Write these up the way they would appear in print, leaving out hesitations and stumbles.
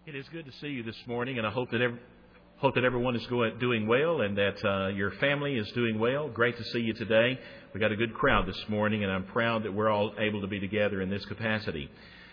It is good to see you this morning, and I hope that everyone is doing well and that your family is doing well. Great to see you today. We got a good crowd this morning, and I'm proud that we're all able to be together in this capacity.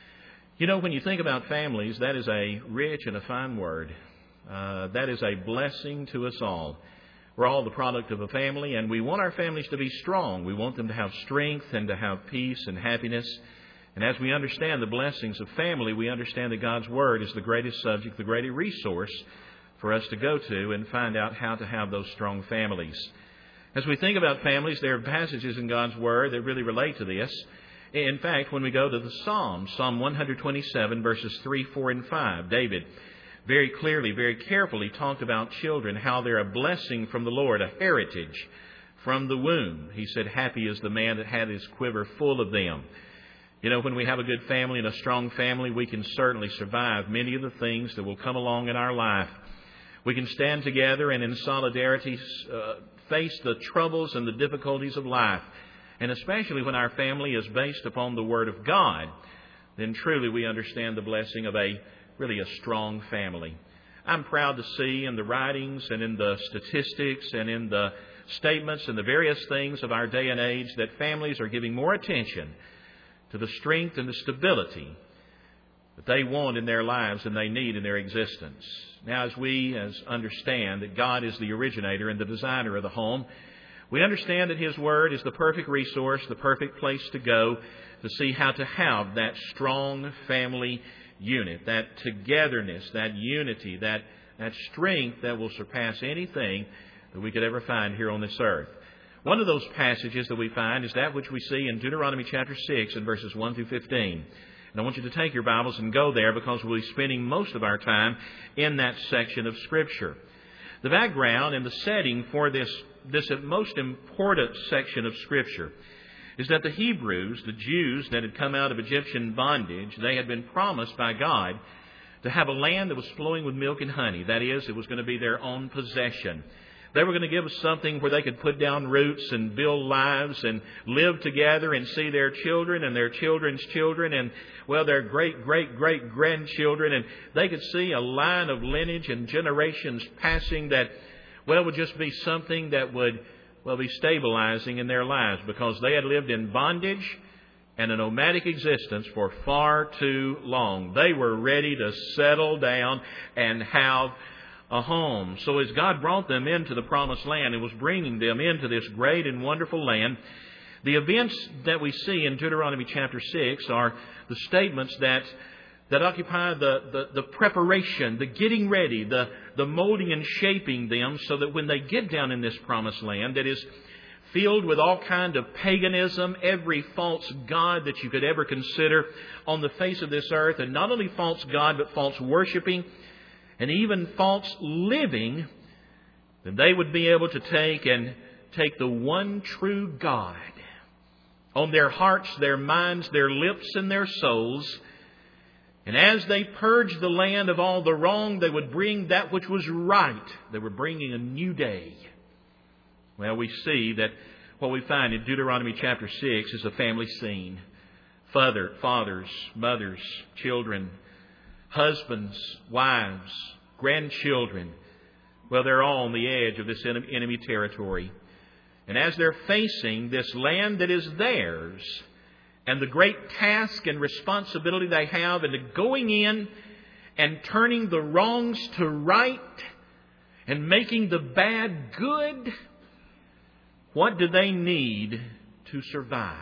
You know, when you think about families, that is a rich and a fine word. That is a blessing to us all. We're all the product of a family, and we want our families to be strong. We want them to have strength and to have peace and happiness. And as we understand the blessings of family, we understand that God's Word is the greatest subject, the greatest resource for us to go to and find out how to have those strong families. As we think about families, there are passages in God's Word that really relate to this. In fact, when we go to the Psalms, Psalm 127, verses 3, 4, and 5, David very clearly, very carefully talked about children, how they're a blessing from the Lord, a heritage from the womb. He said, "Happy is the man that had his quiver full of them." You know, when we have a good family and a strong family, we can certainly survive many of the things that will come along in our life. We can stand together and in solidarity face the troubles and the difficulties of life. And especially when our family is based upon the Word of God, then truly we understand the blessing of really a strong family. I'm proud to see in the writings and in the statistics and in the statements and the various things of our day and age that families are giving more attention to the strength and the stability that they want in their lives and they need in their existence. Now, as we understand that God is the originator and the designer of the home, we understand that His Word is the perfect resource, the perfect place to go to see how to have that strong family unit, that togetherness, that unity, that strength that will surpass anything that we could ever find here on this earth. One of those passages that we find is that which we see in Deuteronomy chapter 6 and verses 1 through 15. And I want you to take your Bibles and go there because we'll be spending most of our time in that section of Scripture. The background and the setting for this most important section of Scripture is that the Hebrews, the Jews that had come out of Egyptian bondage, they had been promised by God to have a land that was flowing with milk and honey. That is, it was going to be their own possession. They were going to give us something where they could put down roots and build lives and live together and see their children and their children's children and, well, their great-great-great-grandchildren. And they could see a line of lineage and generations passing that, well, would just be something that would, well, be stabilizing in their lives because they had lived in bondage and a nomadic existence for far too long. They were ready to settle down and have a home. So as God brought them into the promised land and was bringing them into this great and wonderful land, the events that we see in Deuteronomy chapter 6 are the statements that occupy the preparation, the getting ready, the molding and shaping them so that when they get down in this promised land that is filled with all kind of paganism, every false god that you could ever consider on the face of this earth, and not only false god but false worshiping, and even false living, then they would be able to take the one true God on their hearts, their minds, their lips, and their souls. And as they purged the land of all the wrong, they would bring that which was right. They were bringing a new day. Well, we see that what we find in Deuteronomy chapter 6 is a family scene. Fathers, mothers, children, husbands, wives, grandchildren, well, they're all on the edge of this enemy territory. And as they're facing this land that is theirs and the great task and responsibility they have in going in and turning the wrongs to right and making the bad good, what do they need to survive?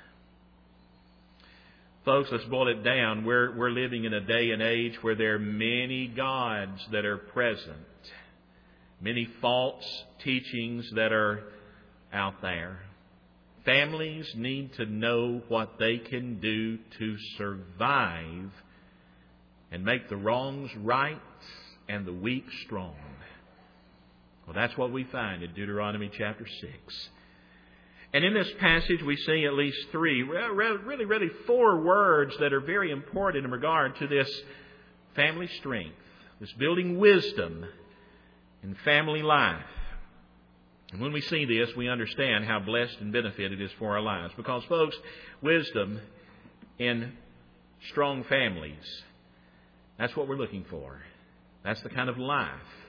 Folks, let's boil it down. We're living in a day and age where there are many gods that are present. Many false teachings that are out there. Families need to know what they can do to survive and make the wrongs right and the weak strong. Well, that's what we find in Deuteronomy chapter 6. And in this passage, we see at least really four words that are very important in regard to this family strength, this building wisdom in family life. And when we see this, we understand how blessed and benefited it is for our lives. Because, folks, wisdom in strong families That's what we're looking for. That's the kind of life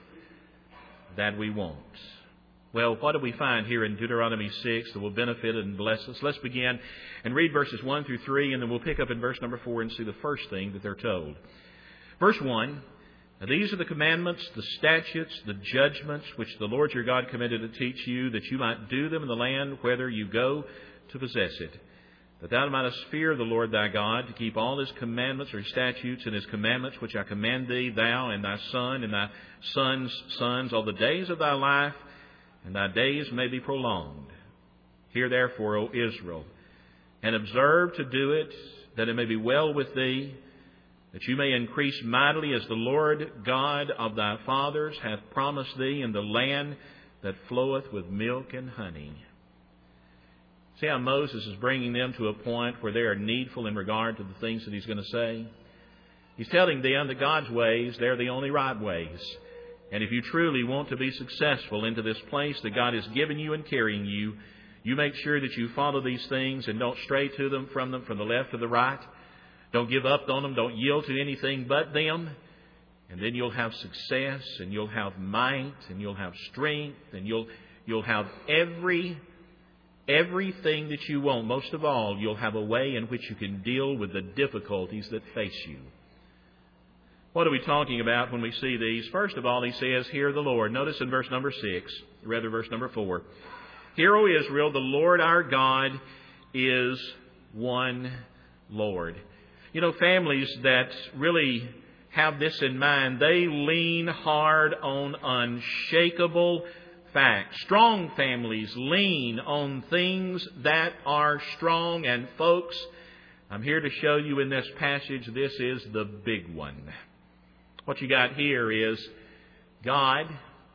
that we want. Well, what do we find here in Deuteronomy 6 that will benefit and bless us? Let's begin and read verses 1 through 3, and then we'll pick up in verse number 4 and see the first thing that they're told. Verse 1, "Now these are the commandments, the statutes, the judgments, which the Lord your God commanded to teach you, that you might do them in the land whither you go to possess it. That thou mightest fear the Lord thy God, to keep all His commandments or His statutes and His commandments, which I command thee, thou and thy son and thy son's sons, all the days of thy life, and thy days may be prolonged. Hear therefore, O Israel, and observe to do it, that it may be well with thee, that you may increase mightily as the Lord God of thy fathers hath promised thee in the land that floweth with milk and honey." See how Moses is bringing them to a point where they are needful in regard to the things that he's going to say? He's telling them that God's ways, they're the only right ways. And if you truly want to be successful into this place that God has given you and carrying you, you make sure that you follow these things and don't stray to them from the left or the right. Don't give up on them. Don't yield to anything but them. And then you'll have success, and you'll have might, and you'll have strength, and you'll have everything that you want. Most of all, you'll have a way in which you can deal with the difficulties that face you. What are we talking about when we see these? First of all, he says, "Hear the Lord." Notice in verse number verse number 4. "Hear, O Israel, the Lord our God is one Lord." You know, families that really have this in mind, they lean hard on unshakable facts. Strong families lean on things that are strong. And folks, I'm here to show you in this passage, this is the big one. What you got here is God.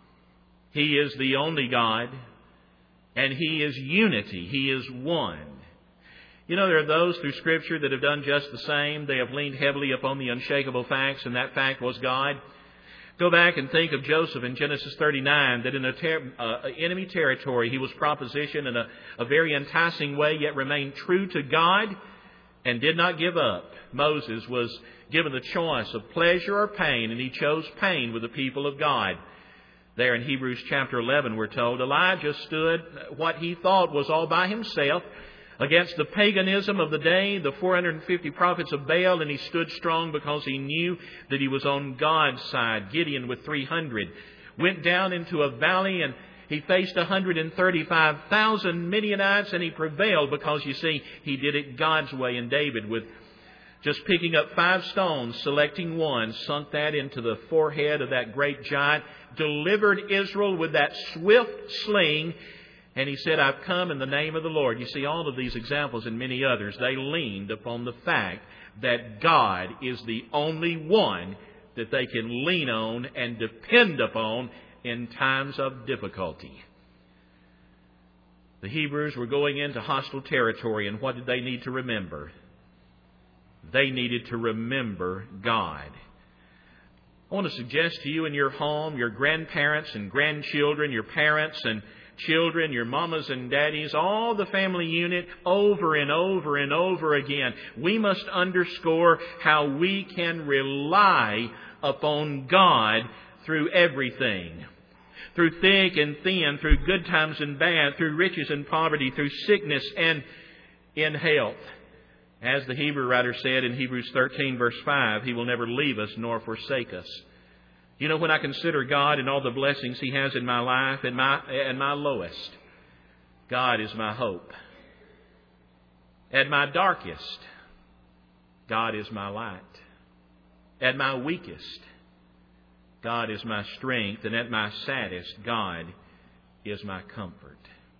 He is the only God. And He is unity. He is one. You know, there are those through Scripture that have done just the same. They have leaned heavily upon the unshakable facts, and that fact was God. Go back and think of Joseph in Genesis 39, that in enemy territory he was propositioned in a very enticing way, yet remained true to God and did not give up. Moses was given the choice of pleasure or pain, and he chose pain with the people of God. There in Hebrews chapter 11, we're told, Elijah stood what he thought was all by himself against the paganism of the day, the 450 prophets of Baal, and he stood strong because he knew that he was on God's side. Gideon with 300 went down into a valley, and he faced 135,000 Midianites, and he prevailed because, you see, he did it God's way. And David, with just picking up 5 stones, selecting one, sunk that into the forehead of that great giant, delivered Israel with that swift sling. And he said, "I've come in the name of the Lord." You see, all of these examples and many others, they leaned upon the fact that God is the only one that they can lean on and depend upon in times of difficulty. The Hebrews were going into hostile territory, and what did they need to remember? They needed to remember God. I want to suggest to you in your home, your grandparents and grandchildren, your parents and children, your mamas and daddies, all the family unit, over and over and over again, we must underscore how we can rely upon God through everything. Through thick and thin, through good times and bad, through riches and poverty, through sickness and in health. As the Hebrew writer said in Hebrews 13 verse 5, He will never leave us nor forsake us. You know, when I consider God and all the blessings He has in my life, and my lowest, God is my hope. At my darkest, God is my light. At my weakest, God is my strength. And at my saddest, God is my comfort.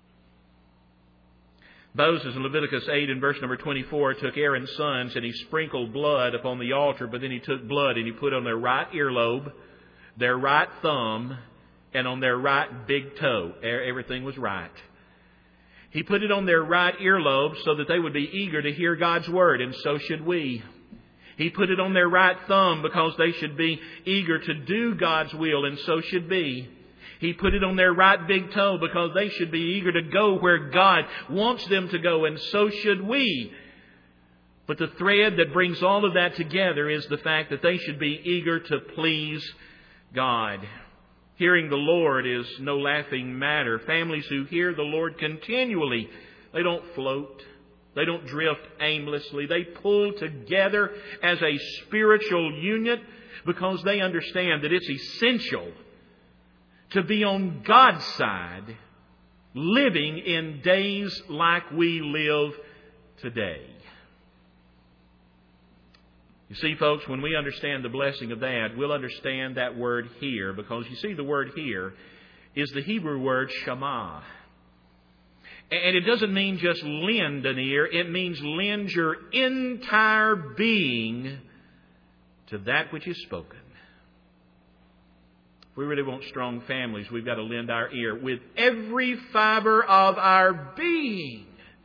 Moses in Leviticus 8 and verse number 24 took Aaron's sons and he sprinkled blood upon the altar, but then he took blood and he put on their right earlobe, their right thumb, and on their right big toe. Everything was right. He put it on their right earlobe so that they would be eager to hear God's Word, and so should we. He put it on their right thumb because they should be eager to do God's will, and so should we. He put it on their right big toe because they should be eager to go where God wants them to go, and so should we. But the thread that brings all of that together is the fact that they should be eager to please God. Hearing the Lord is no laughing matter. Families who hear the Lord continually, they don't float. They don't drift aimlessly. They pull together as a spiritual union because they understand that it's essential to be on God's side, living in days like we live today. You see, folks, when we understand the blessing of that, we'll understand that word "hear," because you see the word "hear" is the Hebrew word "shama." And it doesn't mean just lend an ear. It means lend your entire being to that which is spoken. If we really want strong families, we've got to lend our ear with every fiber of our being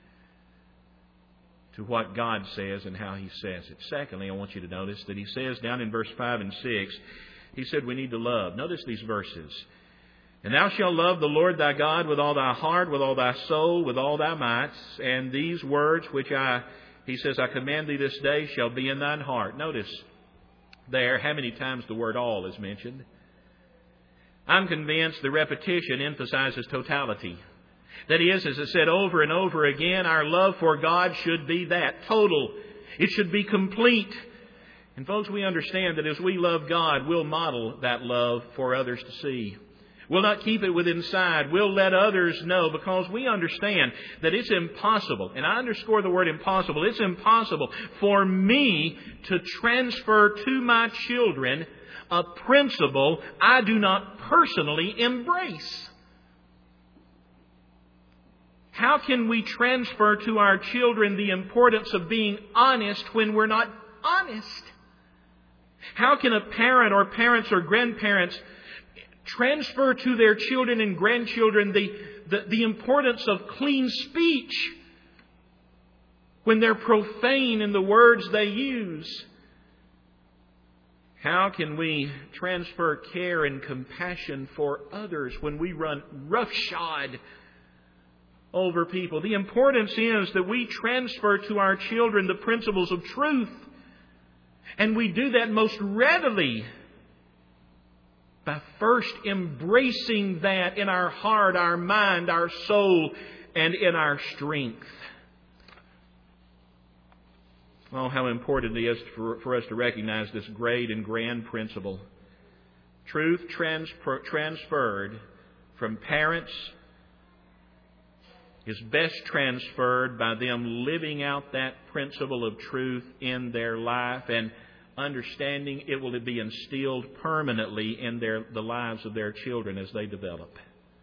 to what God says and how He says it. Secondly, I want you to notice that He says down in verse 5 and 6, He said we need to love. Notice these verses. And thou shalt love the Lord thy God with all thy heart, with all thy soul, with all thy might. And these words which He says, I command thee this day shall be in thine heart. Notice there how many times the word all is mentioned. I'm convinced the repetition emphasizes totality. That is, as I said over and over again, our love for God should be that, total. It should be complete. And folks, we understand that as we love God, we'll model that love for others to see. We'll not keep it within inside. We'll let others know because we understand that it's impossible, and I underscore the word impossible, it's impossible for me to transfer to my children a principle I do not personally embrace. How can we transfer to our children the importance of being honest when we're not honest? How can a parent or parents or grandparents transfer to their children and grandchildren the importance of clean speech when they're profane in the words they use? How can we transfer care and compassion for others when we run roughshod over people? The importance is that we transfer to our children the principles of truth. And we do that most readily by first embracing that in our heart, our mind, our soul, and in our strength. Oh, how important it is for us to recognize this great and grand principle. Truth transferred from parents is best transferred by them living out that principle of truth in their life and understanding it will be instilled permanently in the lives of their children as they develop.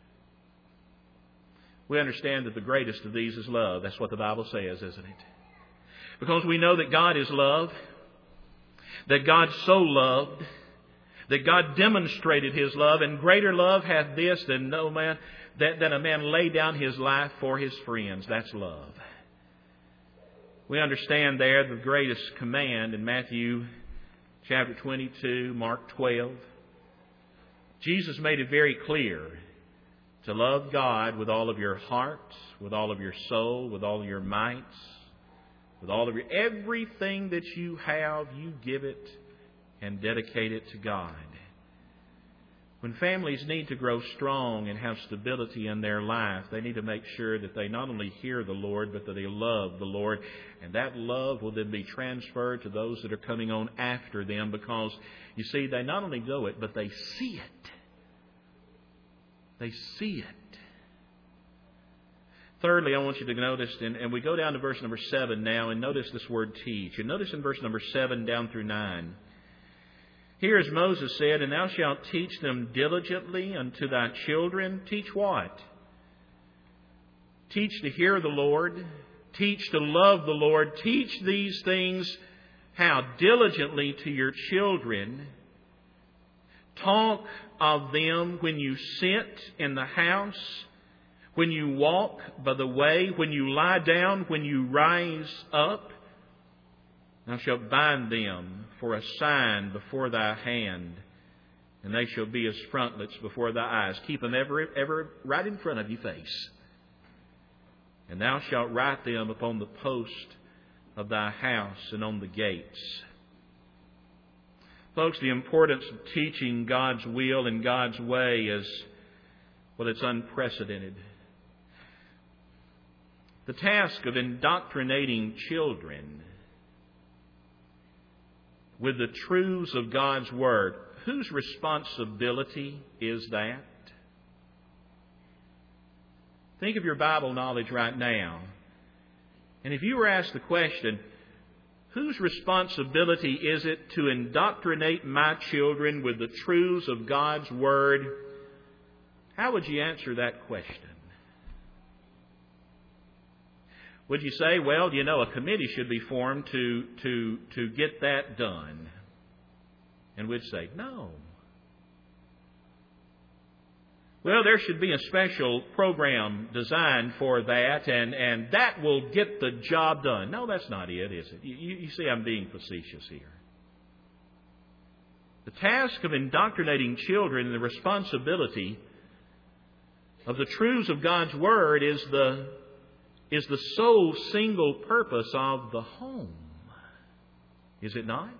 We understand that the greatest of these is love. That's what the Bible says, isn't it? Because we know that God is love, that God so loved, that God demonstrated His love, and greater love hath this than no man, that a man lay down his life for his friends. That's love. We understand there the greatest command in Matthew chapter 22, Mark 12. Jesus made it very clear to love God with all of your heart, with all of your soul, with all of your might, with all of your everything that you have, you give it and dedicate it to God. When families need to grow strong and have stability in their life, they need to make sure that they not only hear the Lord, but that they love the Lord. And that love will then be transferred to those that are coming on after them because, you see, they not only know it, but they see it. They see it. Thirdly, I want you to notice, and we go down to verse number 7 now, and notice this word teach. And notice in verse number 7 down through 9. Here as Moses said, and thou shalt teach them diligently unto thy children. Teach what? Teach to hear the Lord. Teach to love the Lord. Teach these things how? Diligently to your children. Talk of them when you sit in the house, when you walk by the way, when you lie down, when you rise up. Thou shalt bind them for a sign before thy hand, and they shall be as frontlets before thy eyes. Keep them ever right in front of your face. And thou shalt write them upon the post of thy house and on the gates. Folks, the importance of teaching God's will and God's way is, well, it's unprecedented. The task of indoctrinating children with the truths of God's Word, whose responsibility is that? Think of your Bible knowledge right now. And if you were asked the question, whose responsibility is it to indoctrinate my children with the truths of God's Word? How would you answer that question? Would you say, well, a committee should be formed to get that done? And we'd say, no. Well, there should be a special program designed for that, and that will get the job done. No, that's not it, is it? You see, I'm being facetious here. The task of indoctrinating children and the responsibility of the truths of God's Word is the sole single purpose of the home. Is it not?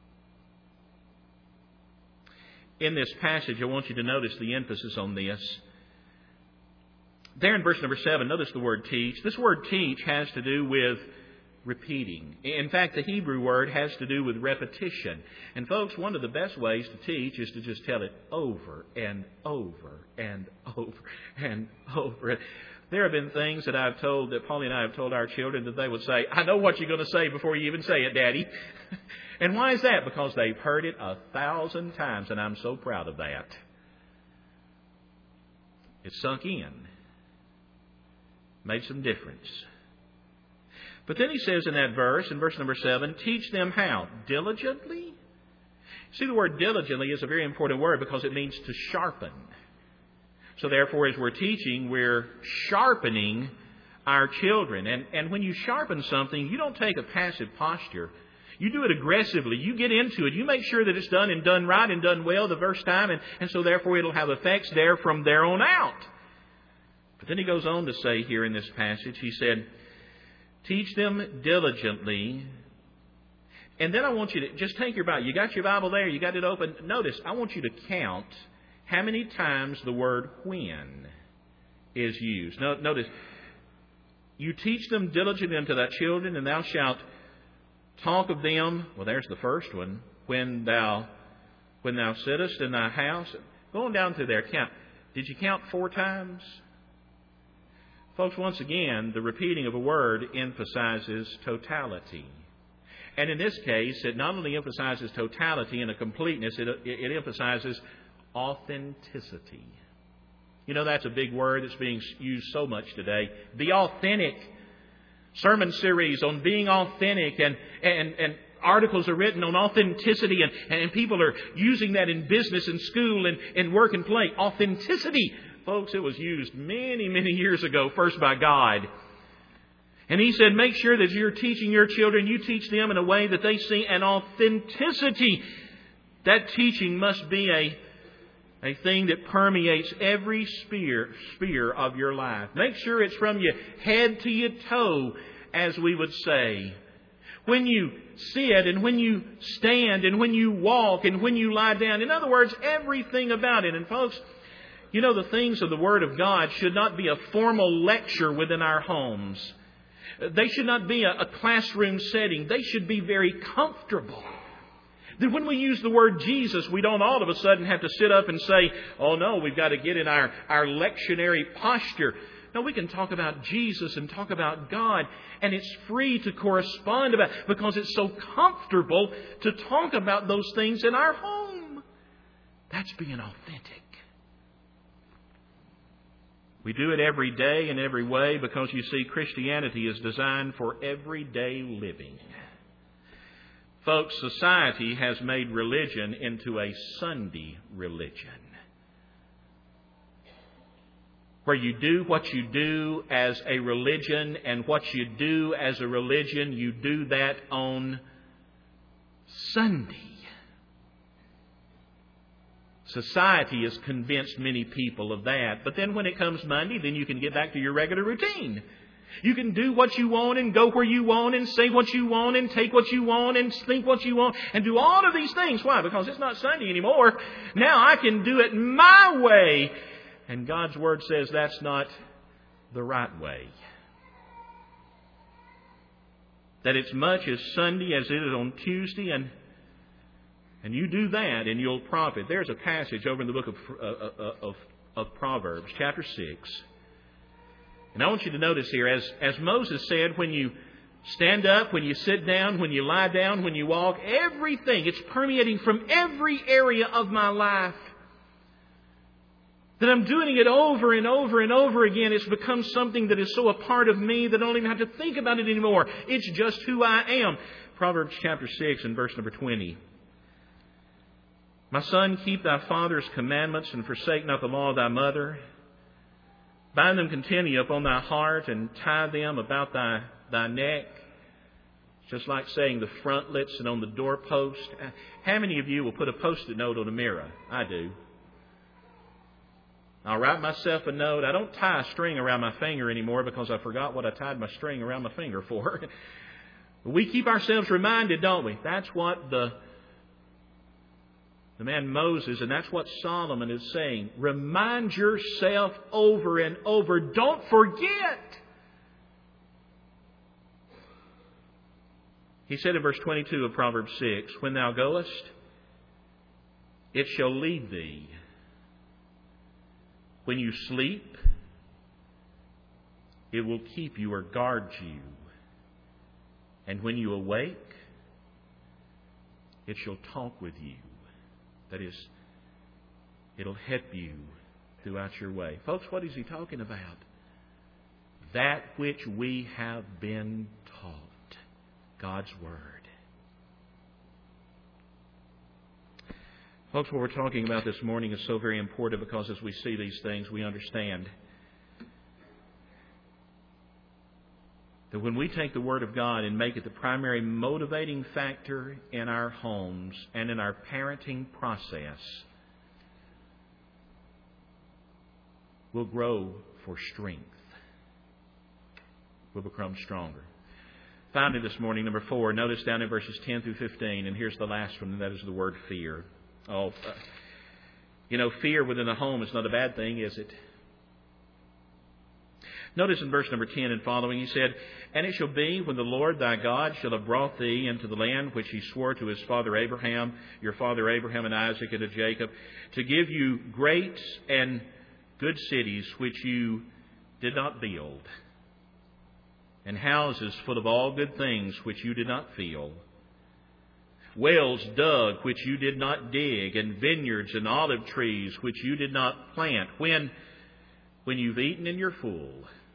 In this passage, I want you to notice the emphasis on this. There in verse number 7, notice the word teach. This word teach has to do with repeating. In fact, the Hebrew word has to do with repetition. And folks, one of the best ways to teach is to just tell it over and over and over and over. There have been things that Polly and I have told our children that they would say, I know what you're going to say before you even say it, Daddy. And why is that? Because they've heard it 1,000 times, and I'm so proud of that. It sunk in. Made some difference. But then he says in that verse, in verse number 7, teach them how? Diligently? See, the word diligently is a very important word because it means to sharpen. So therefore, as we're teaching, we're sharpening our children. And when you sharpen something, you don't take a passive posture. You do it aggressively. You get into it. You make sure that it's done and done right and done well the first time. And so therefore, it'll have effects there from there on out. But then he goes on to say here in this passage, he said, teach them diligently. And then I want you to just take your Bible. You got your Bible there. You got it open. Notice, I want you to count how many times the word when is used. Notice, you teach them diligently unto thy children, and thou shalt talk of them. Well, there's the first one. When thou sittest in thy house. Going down through there, count. Did you count 4 times? Folks, once again, the repeating of a word emphasizes totality. And in this case, it not only emphasizes totality and a completeness, it emphasizes authenticity. That's a big word that's being used so much today. Be authentic. Sermon series on being authentic and articles are written on authenticity and people are using that in business and school and work and play. Authenticity. Folks, it was used many, many years ago, first by God. And he said, make sure that you're teaching your children, you teach them in a way that they see an authenticity. That teaching must be a thing that permeates every sphere of your life. Make sure it's from your head to your toe, as we would say. When you sit and when you stand and when you walk and when you lie down. In other words, everything about it. And folks, the things of the Word of God should not be a formal lecture within our homes. They should not be a classroom setting. They should be very comfortable. That when we use the word Jesus, we don't all of a sudden have to sit up and say, oh no, we've got to get in our lectionary posture. No, we can talk about Jesus and talk about God, and it's free to correspond about because it's so comfortable to talk about those things in our home. That's being authentic. We do it every day in every way because you see, Christianity is designed for everyday living. Folks, society has made religion into a Sunday religion, where you do what you do as a religion, and what you do as a religion, you do that on Sunday. Society has convinced many people of that. But then when it comes Monday, then you can get back to your regular routine. You can do what you want and go where you want and say what you want and take what you want and think what you want and do all of these things. Why? Because it's not Sunday anymore. Now I can do it my way. And God's Word says that's not the right way. That it's much as Sunday as it is on Tuesday, and you do that and you'll profit. There's a passage over in the book of Proverbs, chapter 6. And I want you to notice here, as Moses said, when you stand up, when you sit down, when you lie down, when you walk, everything, it's permeating from every area of my life. That I'm doing it over and over and over again. It's become something that is so a part of me that I don't even have to think about it anymore. It's just who I am. Proverbs chapter 6 and verse number 20. My son, keep thy father's commandments and forsake not the law of thy mother. Bind them continually upon thy heart and tie them about thy neck. It's just like saying the frontlets and on the doorpost. How many of you will put a Post-it note on a mirror? I do. I'll write myself a note. I don't tie a string around my finger anymore because I forgot what I tied my string around my finger for. We keep ourselves reminded, don't we? That's what the man Moses, and that's what Solomon is saying. Remind yourself over and over. Don't forget. He said in verse 22 of Proverbs 6, when thou goest, it shall lead thee. When you sleep, it will keep you or guard you. And when you awake, it shall talk with you. That is, it'll help you throughout your way. Folks, what is he talking about? That which we have been taught. God's Word. Folks, what we're talking about this morning is so very important because as we see these things, we understand that when we take the Word of God and make it the primary motivating factor in our homes and in our parenting process, we'll grow for strength. We'll become stronger. Finally this morning, number 4, notice down in verses 10 through 15, and here's the last one, and that is the word fear. Fear within the home is not a bad thing, is it? Notice in verse number 10 and following, he said, and it shall be when the Lord thy God shall have brought thee into the land which he swore to his father Abraham, your father Abraham and Isaac and to Jacob, to give you great and good cities which you did not build, and houses full of all good things which you did not fill, wells dug which you did not dig, and vineyards and olive trees which you did not plant, when you've eaten and you're full.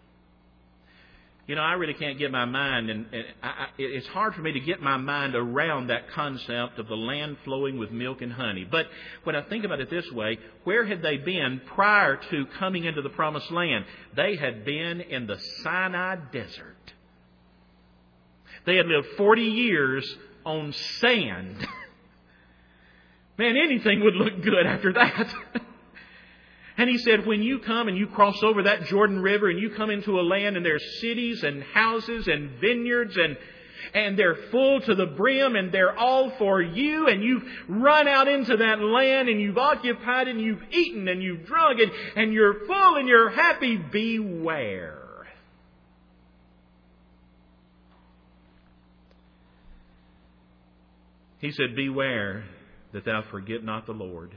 I really can't get my mind, and it's hard for me to get my mind around that concept of the land flowing with milk and honey. But when I think about it this way, where had they been prior to coming into the Promised Land? They had been in the Sinai Desert. They had lived 40 years on sand. Man, anything would look good after that. And he said, when you come and you cross over that Jordan River and you come into a land and there's cities and houses and vineyards and they're full to the brim and they're all for you, and you've run out into that land and you've occupied and you've eaten and you've drunk and you're full and you're happy, beware. He said, beware that thou forget not the Lord.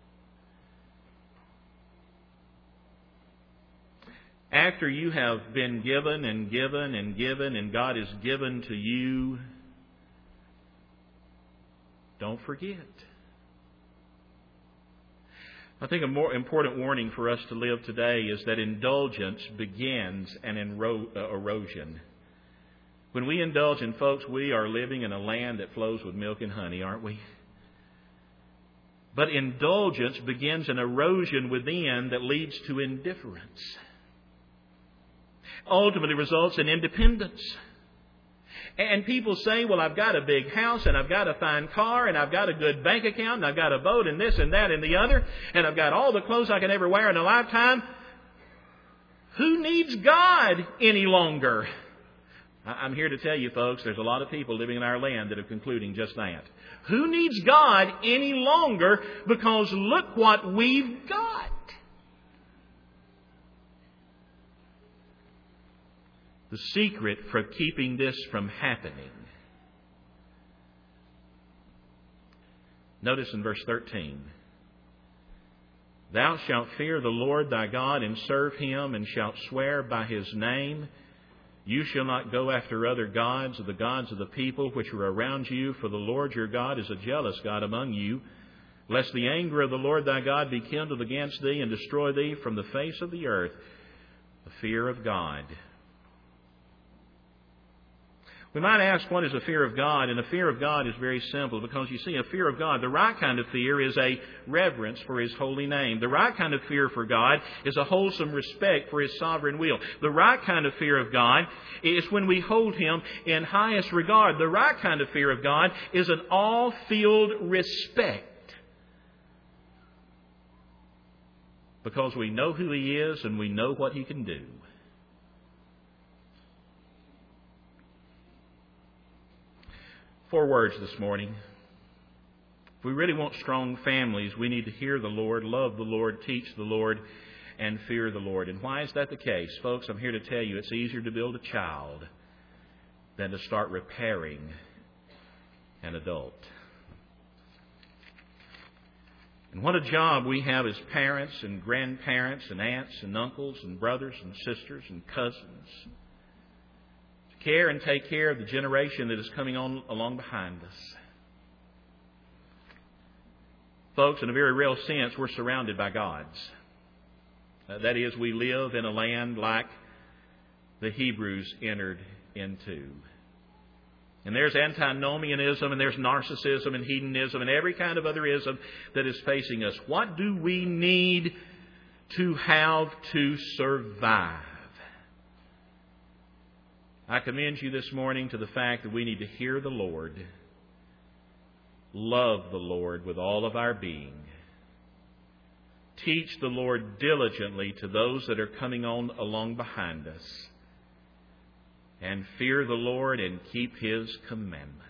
After you have been given and given and given, and God has given to you, don't forget. I think a more important warning for us to live today is that indulgence begins an erosion. When we indulge in, folks, we are living in a land that flows with milk and honey, aren't we? But indulgence begins an erosion within that leads to indifference. Ultimately results in independence. And people say, well, I've got a big house and I've got a fine car and I've got a good bank account and I've got a boat and this and that and the other and I've got all the clothes I can ever wear in a lifetime. Who needs God any longer? I'm here to tell you, folks, there's a lot of people living in our land that are concluding just that. Who needs God any longer? Because look what we've got. The secret for keeping this from happening. Notice in verse 13. Thou shalt fear the Lord thy God and serve Him, and shalt swear by His name. You shall not go after other gods, or the gods of the people which are around you, for the Lord your God is a jealous God among you, lest the anger of the Lord thy God be kindled against thee, and destroy thee from the face of the earth. The fear of God. We might ask, what is a fear of God? And a fear of God is very simple, because you see, a fear of God, the right kind of fear is a reverence for His holy name. The right kind of fear for God is a wholesome respect for His sovereign will. The right kind of fear of God is when we hold Him in highest regard. The right kind of fear of God is an all-field respect, because we know who He is and we know what He can do. Four words this morning. If we really want strong families, we need to hear the Lord, love the Lord, teach the Lord, and fear the Lord. And why is that the case? Folks, I'm here to tell you it's easier to build a child than to start repairing an adult. And what a job we have as parents and grandparents and aunts and uncles and brothers and sisters and cousins. Care and take care of the generation that is coming on along behind us. Folks, in a very real sense, we're surrounded by gods. That is, we live in a land like the Hebrews entered into. And there's antinomianism, and there's narcissism and hedonism and every kind of other ism that is facing us. What do we need to have to survive? I commend you this morning to the fact that we need to hear the Lord, love the Lord with all of our being, teach the Lord diligently to those that are coming on along behind us, and fear the Lord and keep His commandments.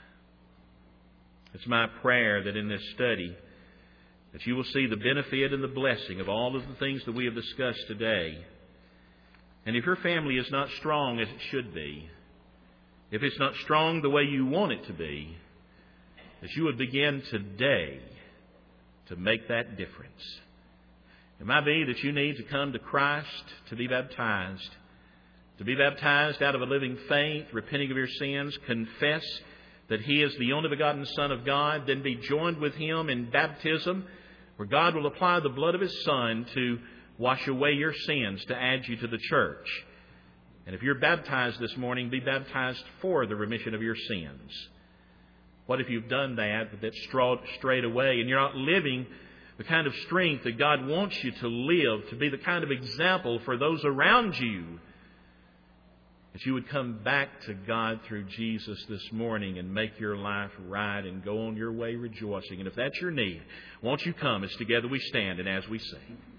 It's my prayer that in this study that you will see the benefit and the blessing of all of the things that we have discussed today. And if your family is not strong as it should be, if it's not strong the way you want it to be, that you would begin today to make that difference. It might be that you need to come to Christ to be baptized out of a living faith, repenting of your sins, confess that He is the only begotten Son of God, then be joined with Him in baptism, where God will apply the blood of His Son to wash away your sins, to add you to the church. And if you're baptized this morning, be baptized for the remission of your sins. What if you've done that, but that's strayed away, and you're not living the kind of strength that God wants you to live, to be the kind of example for those around you, that you would come back to God through Jesus this morning and make your life right and go on your way rejoicing. And if that's your need, won't you come as together we stand and as we sing.